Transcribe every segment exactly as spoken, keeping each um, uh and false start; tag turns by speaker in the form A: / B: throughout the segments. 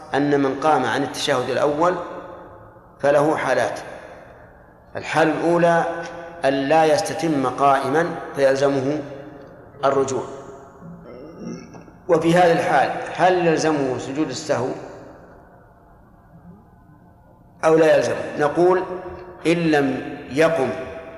A: أن من قام عن التشهد الأول فله حالات. الحالة الأولى أن لا يستتم قائما فيلزمه الرجوع، وفي هذه الحال هل يلزمه سجود السهو أو لا يلزمه؟ نقول إن لم يقم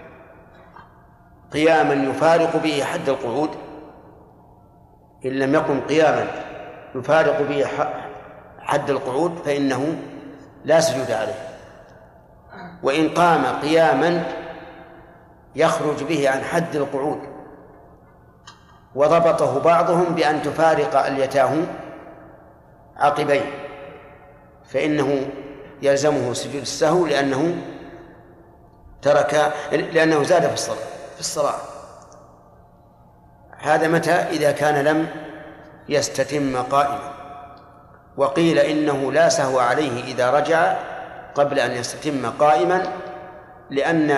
A: قياما يفارق به حد القعود، إن لم يقم قياما يفارق به حد القعود فإنه لا سجود عليه. وإن قام قياما يخرج به عن حد القعود وضبطه بعضهم بأن تفارق اليتاه عقبيه فإنه يلزمه سجود السهو لأنه ترك لأنه زاد في الصلاة في الصلاة. هذا متى؟ إذا كان لم يستتم قائما. وقيل إنه لا سهو عليه إذا رجع قبل أن يستتم قائما، لأن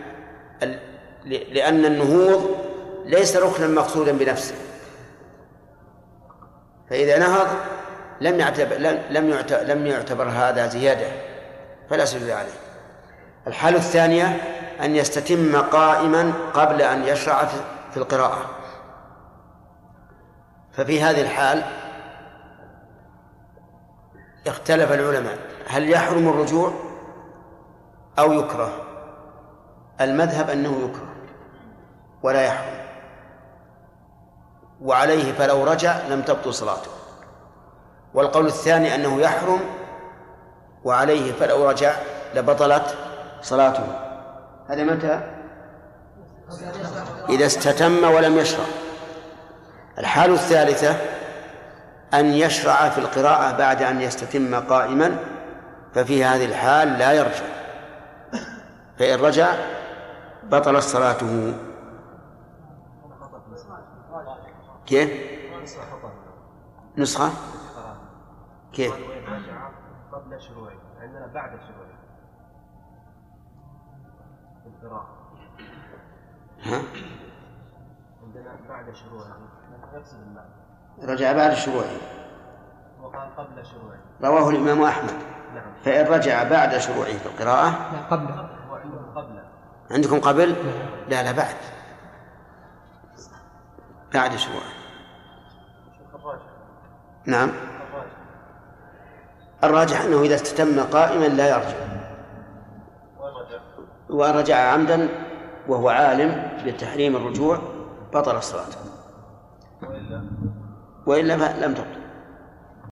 A: لأن النهوض ليس ركنا مقصودا بنفسه، فإذا نهض لم يعتبر لم يعتبر, لم يعتبر هذا زيادة فلا سجود عليه. الحالة الثانية أن يستتم قائما قبل أن يشرع في القراءة، ففي هذه الحال اختلف العلماء هل يحرم الرجوع أو يكره. المذهب أنه يكره ولا يحرم، وعليه فلو رجع لم تبطل صلاته. والقول الثاني أنه يحرم وعليه فلو رجع لبطلت صلاته. هذا متى؟ إذا استتم ولم يشرع. الحالة الثالثة أن يشرع في القراءة بعد أن يستتم قائما، ففي هذه الحال لا يرجع، فإن رجع بطلت صلاته. كيف؟ نسخة كيف؟
B: قبل شروعه، عندنا بعد شروعه القراءة.
A: ها؟
B: عندنا بعد شروعه نفس المعنى.
A: رجع بعد شروعه
B: وقال قبل شروعه.
A: رواه الإمام أحمد.
B: نعم.
A: فإن رجع بعد شروعه في القراءة.
C: لا قبل.
B: قبل.
A: عندكم قبل؟ لا لا بعد بعد شروعه. نعم. الراجح أنه إذا استتم قائما لا يرجع، ورجع عمدا وهو عالم بتحريم الرجوع بطل الصلاة، وإلا لم تبطل.